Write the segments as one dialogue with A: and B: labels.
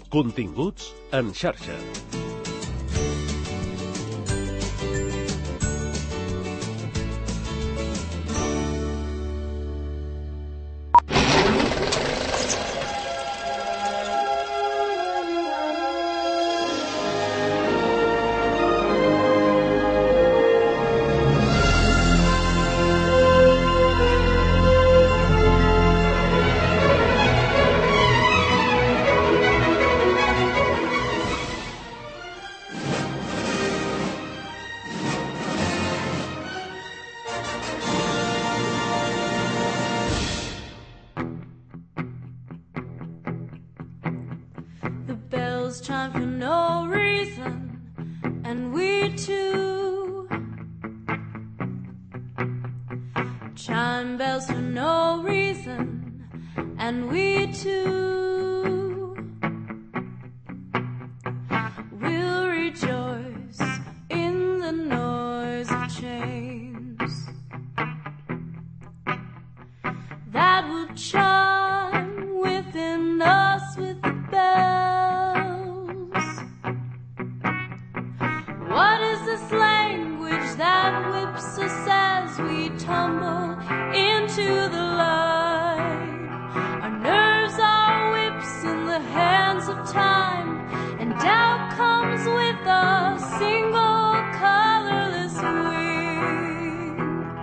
A: Continguts en xarxa.
B: Time for no reason, and we too chime bells for no reason, and we too will rejoice in the noise of chains that will chime within us with the bells. What is this language that whips us as we tumble into the light? Our nerves are whips in the hands of time, and doubt comes with a single colorless wing.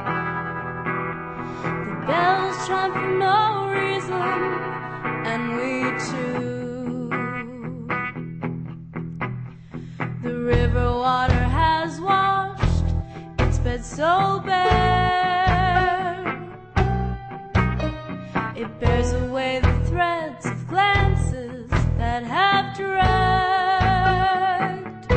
B: The bells chime for no reason, and we too. The river water has washed its bed so bare. It bears away the threads of glances that have dragged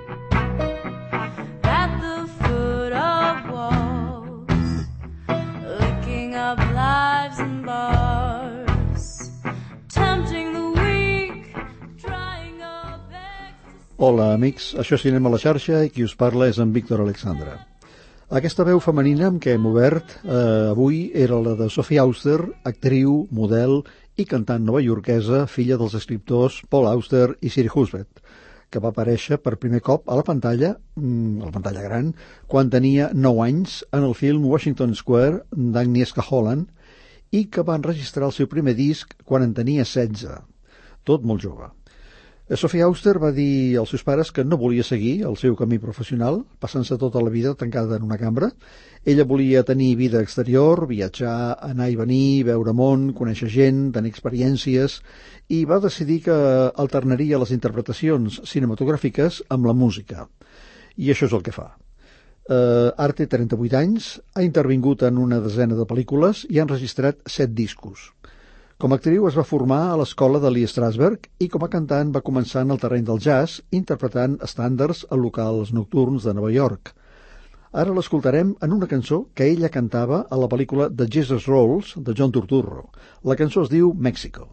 B: at the foot of walls, licking up lives and bars, tempting the weak, drying up ecstasy.
C: Hola, amics. Això és Cinema a la xarxa i qui us parla és en Víctor Alexandra. Aquesta veu femenina amb què hem obert avui era la de Sophie Auster, actriu, model i cantant novaiorquesa, filla dels escriptors Paul Auster i Siri Husband, que va aparèixer per primer cop a la pantalla gran, quan tenia 9 anys en el film Washington Square d'Agnieszka Holland i que va enregistrar el seu primer disc quan en tenia 16, tot molt jove. Sophie Auster va dir als seus pares que no volia seguir el seu camí professional, passant-se tota la vida tancada en una cambra. Ella volia tenir vida exterior, viatjar, anar i venir, veure món, conèixer gent, tenir experiències, i va decidir que alternaria les interpretacions cinematogràfiques amb la música. I això és el que fa. Ara té 38 anys, ha intervingut en una desena de pel·lícules i ha enregistrat 7 discos. Com a actriu es va formar a l'escola de Lee Strasberg i com a cantant va començar en el terreny del jazz, interpretant estàndards a locals nocturns de Nova York. Ara l'escoltarem en una cançó que ella cantava a la pel·lícula The Jesus Rolls de John Turturro. La cançó es diu Mexico.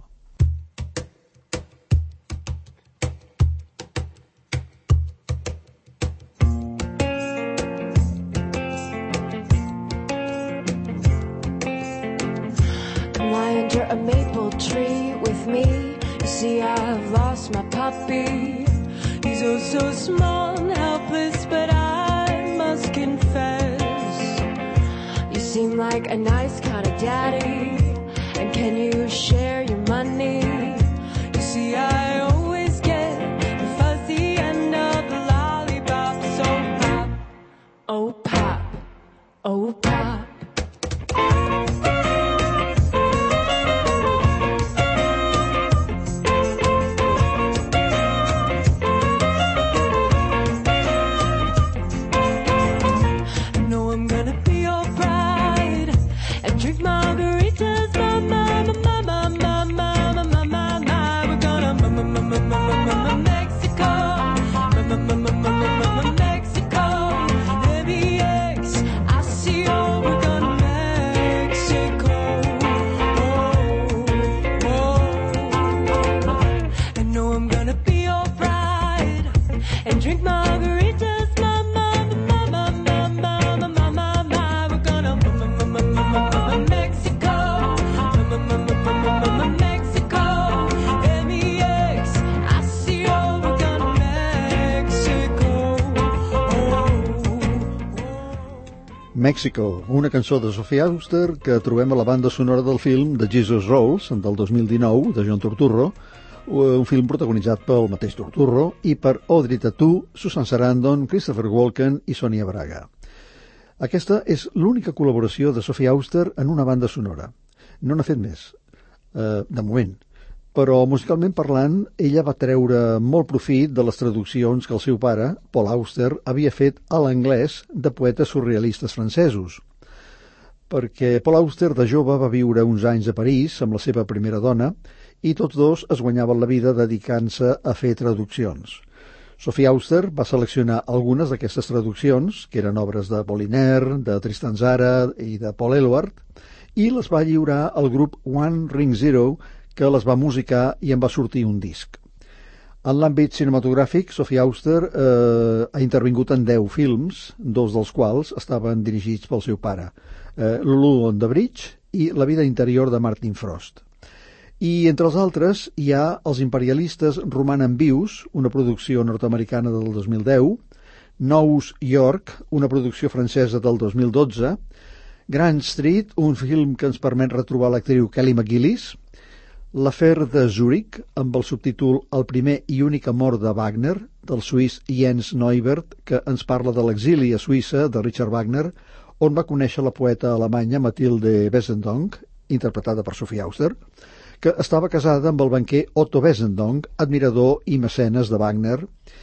D: Under a maple tree with me, you see I've lost my puppy. He's oh so small and helpless, but I must confess, you seem like a nice kind of daddy. And can you share your money? You see I always get the fuzzy end of the lollipop. So pop, oh pop, oh pop. Drink margaritas, my
C: Mexico, una cançó de Sophie Auster que trobem a la banda sonora del film The Jesus Rolls, del 2019, de John Turturro, un film protagonitzat pel mateix Turturro i per Audrey Tautou, Susan Sarandon, Christopher Walken i Sonia Braga. Aquesta és l'única col·laboració de Sophie Auster en una banda sonora. No n'ha fet més, de moment. Però musicalment parlant, ella va treure molt profit de les traduccions que el seu pare, Paul Auster, havia fet a l'anglès de poetes surrealistes francesos. Perquè Paul Auster de jove va viure uns anys a París amb la seva primera dona i tots dos es guanyaven la vida dedicant-se a fer traduccions. Sophie Auster va seleccionar algunes d'aquestes traduccions, que eren obres de Apollinaire, de Tristan Tzara i de Paul Eluard, i les va lliurar al grup One Ring Zero, que les va musicar i en va sortir un disc. En l'àmbit cinematogràfic, Sophie Auster ha intervingut en 10 films, 2 dels quals estaven dirigits pel seu pare, Lulu on the Bridge i La vida interior de Martin Frost. I entre els altres hi ha Els imperialistes romanen vius, una producció nord-americana del 2010, Nous York, una producció francesa del 2012, Grand Street, un film que ens permet retrobar l'actriu Kelly McGillis, L'afer de Zurich, amb el subtítol El primer i únic amor de Wagner, del suís Jens Neubert, que ens parla de l'exili a Suïssa de Richard Wagner, on va conèixer la poeta alemanya Mathilde Wesendonck, interpretada per Sophie Auster, que estava casada amb el banquer Otto Wesendonck, admirador i mecenes de Wagner.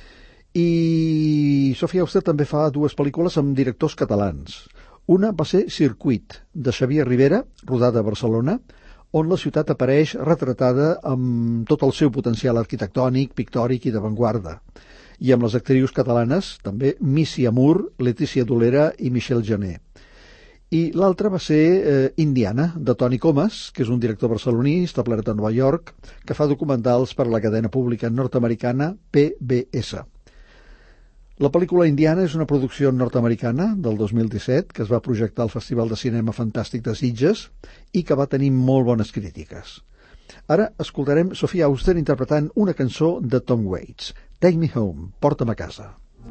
C: I Sophie Auster també fa 2 pel·lícules amb directors catalans. Una va ser Circuit, de Xavier Rivera, rodada a Barcelona, on la ciutat apareix retratada amb tot el seu potencial arquitectònic, pictòric i d'avantguarda. I amb les actrius catalanes, també Missy Amour, Letícia Dolera i Michelle Jané. I l'altra va ser Indiana, de Toni Comas, que és un director barceloní establert a Nova York, que fa documentals per a la cadena pública nord-americana PBS. La pel·lícula Indiana és una producció nord-americana del 2017 que es va projectar al Festival de Cinema Fantàstic de Sitges i que va tenir molt bones crítiques. Ara escoltarem Sophie Auster interpretant una cançó de Tom Waits, Take Me Home, Porta'm a casa.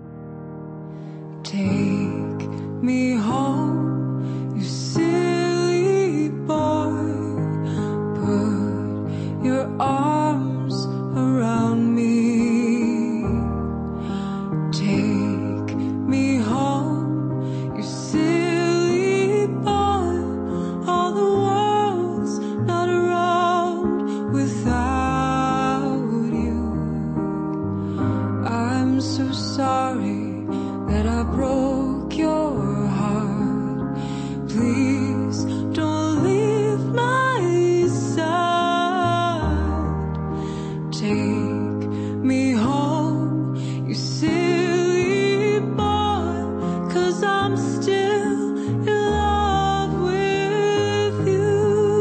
D: Take me home, you silly boy. Put your arms around me. Take me home, you silly boy. All the world's not around without you. I'm so sorry that I broke your heart. Please don't leave my side. Take me home, you silly boy, 'cause I'm still in love with you.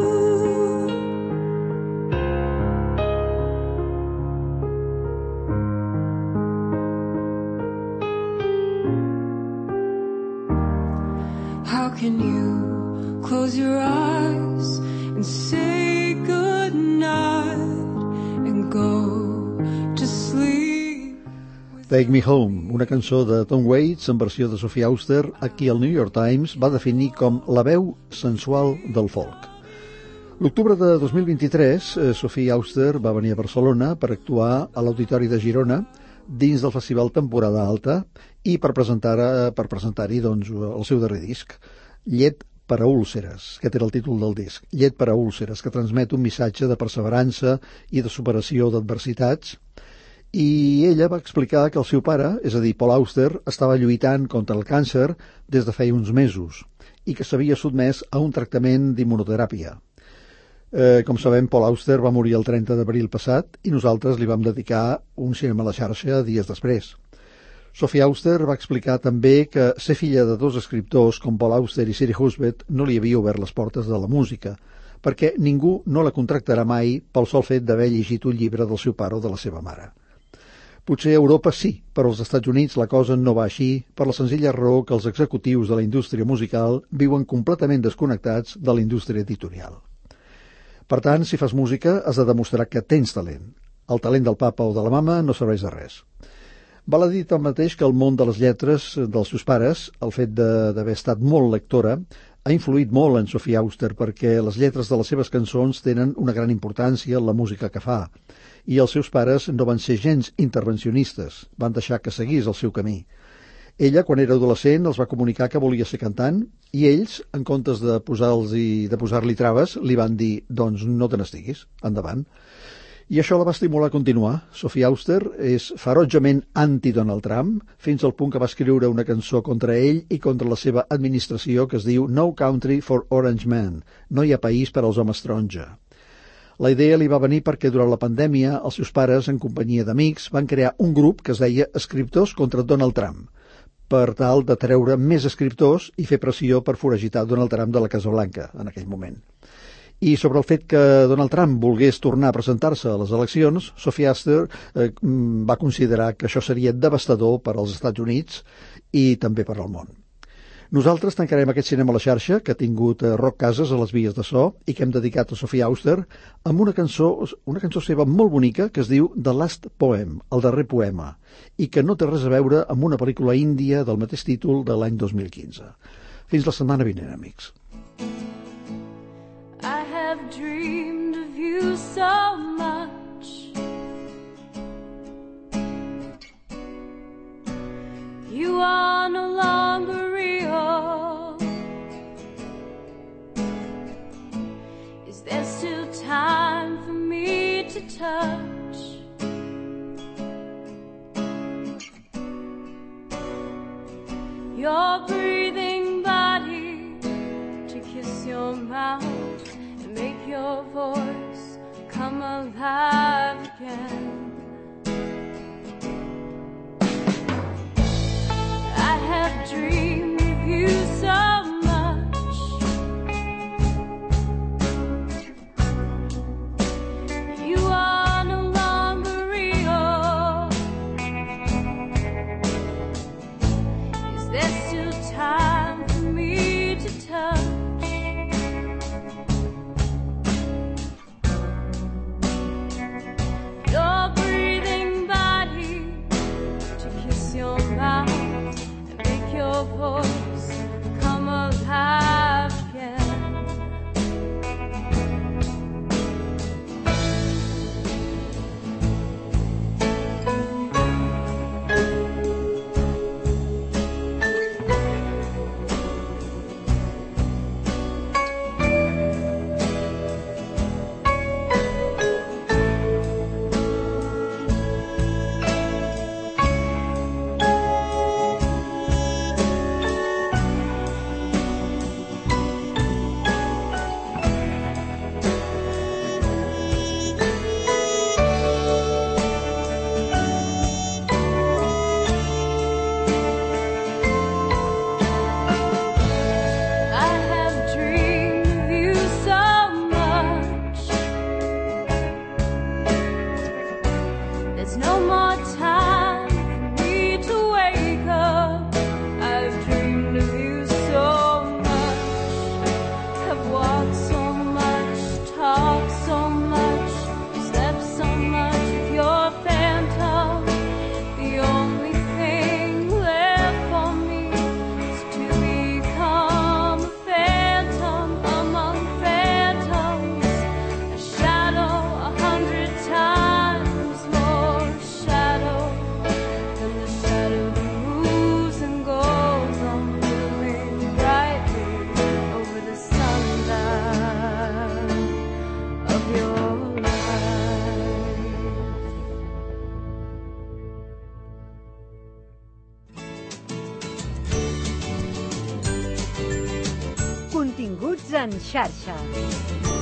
D: How can you close your eyes and say good night and go to sleep?
C: Take Me Home, una cançó de Tom Waits en versió de Sophie Auster, a qui el New York Times va definir com la veu sensual del folk. L'octubre de 2023, Sophie Auster va venir a Barcelona per actuar a l'Auditori de Girona dins del festival Temporada Alta i per presentar-hi doncs, el seu darrer disc, Llet per a úlceres. Aquest era el títol del disc, Llet per a úlceres, que transmet un missatge de perseverança i de superació d'adversitats. I ella va explicar que el seu pare, és a dir, Paul Auster, estava lluitant contra el càncer des de feia uns mesos i que s'havia sotmès a un tractament d'immunoteràpia. Com sabem, Paul Auster va morir el 30 d'abril passat i nosaltres li vam dedicar un cinema a la xarxa dies després. Sophie Auster va explicar també que ser filla de 2 escriptors com Paul Auster i Siri Husband no li havia obert les portes de la música, perquè ningú no la contractarà mai pel sol fet d'haver llegit un llibre del seu pare o de la seva mare. Potser a Europa sí, però als Estats Units la cosa no va així per la senzilla raó que els executius de la indústria musical viuen completament desconnectats de la indústria editorial. Per tant, si fas música, has de demostrar que tens talent. El talent del papa o de la mama no serveix de res. Val a dir tanmateix que el món de les lletres dels seus pares, el fet d'haver estat molt lectora, ha influït molt en Sophie Auster perquè les lletres de les seves cançons tenen una gran importància en la música que fa. I els seus pares no van ser gens intervencionistes, van deixar que seguís el seu camí. Ella, quan era adolescent, els va comunicar que volia ser cantant i ells, en comptes de posar-li traves, li van dir, doncs no te n'estiguis, endavant. I això la va estimular a continuar. Sophie Auster és ferotgement anti-Donald Trump, fins al punt que va escriure una cançó contra ell i contra la seva administració que es diu No Country for Orange Men, no hi ha país per als homes taronja. La idea li va venir perquè durant la pandèmia els seus pares, en companyia d'amics, van crear un grup que es deia Escriptors contra Donald Trump, per tal de treure més escriptors i fer pressió per foragitar Donald Trump de la Casa Blanca en aquell moment. I sobre el fet que Donald Trump volgués tornar a presentar-se a les eleccions, Sophie Auster va considerar que això seria devastador per als Estats Units i també per al món. Nosaltres tancarem aquest cinema a la xarxa, que ha tingut Roc Casas a les vies de so i que hem dedicat a Sophie Auster, amb una cançó seva molt bonica que es diu The Last Poem, el darrer poema, i que no té res a veure amb una pel·lícula índia del mateix títol de l'any 2015. Fins la setmana vinent, amics.
B: I have dreamed of you so much. You are no longer real. Is there still time for me to touch? Your breathing body, to kiss your mouth, make your voice come alive again. I have dreamed of you so much. You are no longer real. Is there still time for me to touch? Your breathing body, to kiss your mouth and make your voice come alive again.
E: Continguts en xarxa.